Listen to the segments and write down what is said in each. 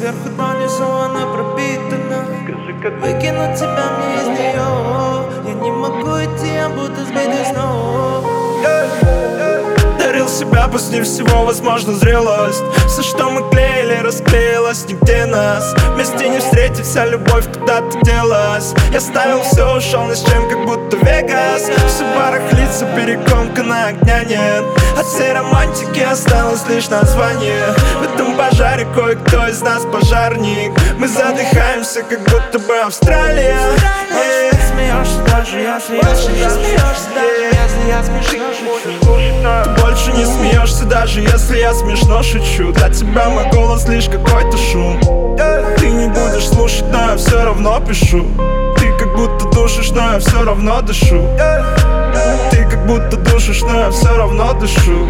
сверху донизу она пропитана. Выкинуть тебя мне из нее. Я не могу идти, я будто сбитый с ног. Дарил себя после всего, возможно, зрелость. Все, что мы клеили, расклеилось нигде нас. Вместе не встретить, вся любовь куда-то делась. Я ставил все, ушел ни с чем, как будто Вегас. Все барахлится, перекомкана, огня нет. От всей романтики осталось лишь название. В этом пожаре кое-кто из нас пожарник. Мы задыхаемся, как будто бы Австралия. Смеешься даже если я смеешься, даже если я смешно шучу. Ты больше не смеешься, даже если я смешно шучу. Для тебя мой голос лишь какой-то шум. Ты не будешь слушать, но я все равно пишу. Ты как будто душишь, но я все равно дышу. Ты как будто душишь, но я все равно дышу.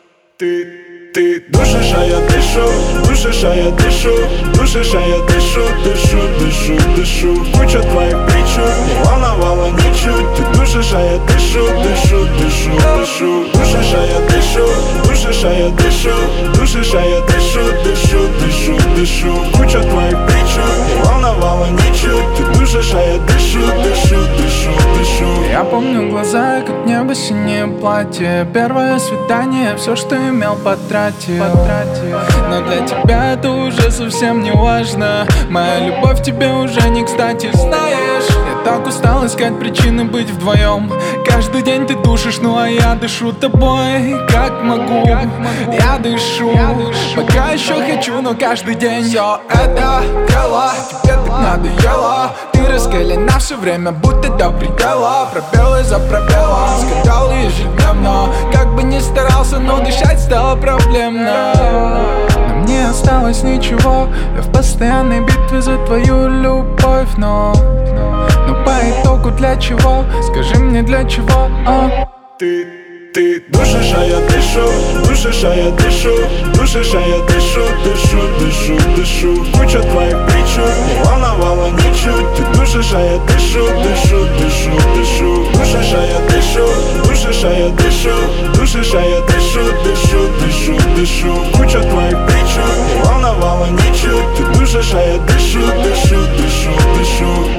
Ты душишь, а я дышу, душишь, а я дышу, душишь, а я дышу, дышу, дышу, дышу. Куча твоих причуд не волновала ничуть. Ты душишь, а я дышу, дышу, дышу, дышу. Душишь, а я дышу, душишь, а я дышу, душишь, а я дышу, дышу, дышу, дышу. Куча твоих причуд не волновала ничуть. Ты душишь, а я дышу, дышу, дышу, дышу. Я помню глаза, как небо, синее платье. Первое свидание, все, что имел, потратил. Но для тебя это уже совсем не важно. Моя любовь тебе уже не кстати, знаешь. Я так устал искать причины быть вдвоем. Каждый день ты душишь, ну а я дышу тобой. Как могу, я дышу. Пока еще хочу, но каждый день все это дело тебе так надоело. Ты раскалена все время, будто до предела. Пробелы за пробелом, скандалы ежедневно. Как бы ни старался, но дышать стало проблемно. Но мне осталось ничего. Я в постоянной битве за твою любовь. Но по итогу для чего? Скажи мне для чего? Ты душишь, а я дышу, душишь, а я дышу, душишь, а я дышу, дышу, дышу, дышу. Куча твоих причуд не волновала ничуть. Ты душишь, а я дышу, дышу, дышу, дышу. Душишь, а я дышу, душишь, а я дышу, душишь, а я дышу, дышу, дышу, дышу. Куча твоих причуд не волновала ничуть. Ты душишь, а я дышу, дышу, дышу, дышу.